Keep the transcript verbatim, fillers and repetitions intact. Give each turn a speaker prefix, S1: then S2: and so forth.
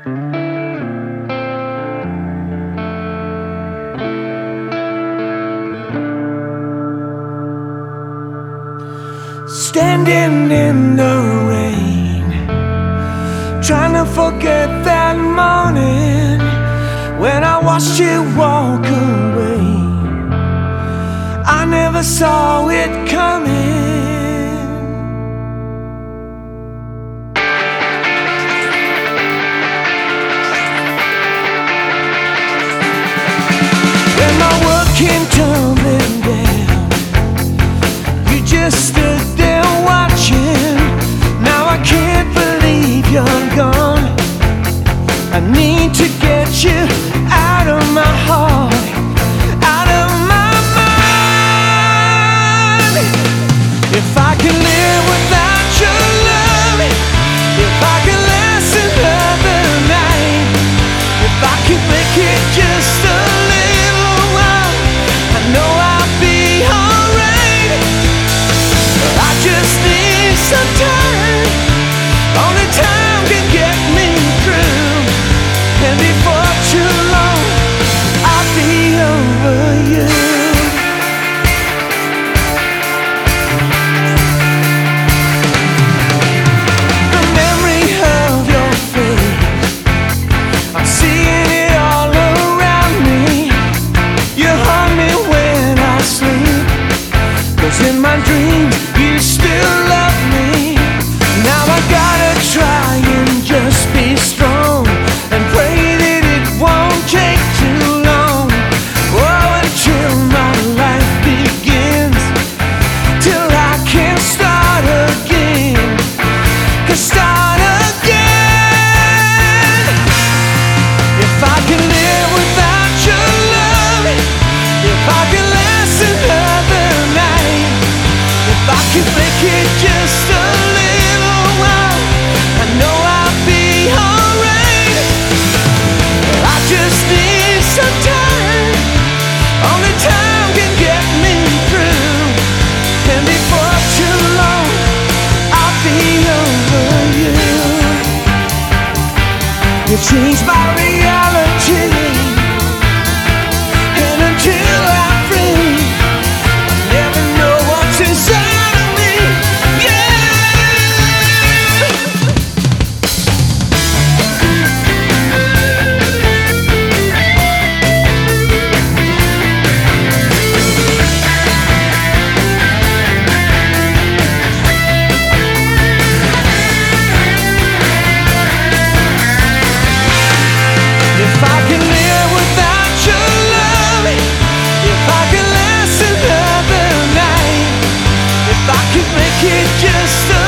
S1: Standing in the rain, trying to forget that morning when I watched you walk away. I never saw it coming. When my world came tumbling down, you just stood there watching. Now I can't believe you're gone. I need to get you out of my heart, out of my mind. If I can live without your love, if I can last another night, if I can make it just a little while, I know I'll be alright. I just need some time, only time can get me through, and before too long I'll be over you. The memory of your face, I'm seeing it all around me. You haunt me when I sleep, 'cause in my dreams you still love me. Now I gotta try and just be strong and pray that it won't take too long. Oh, until my life begins, till I can start again, 'cause start again. If I can live without your love, if I can last another night, if I can make it just a little while, I know I'll be alright. I just need some time, only time can get me through, and before too long I'll be over you. You changed my reality, and until I'm free, I never know what's inside of me. Yeah. If I can live without your love, if I can last another night, if I can make it just a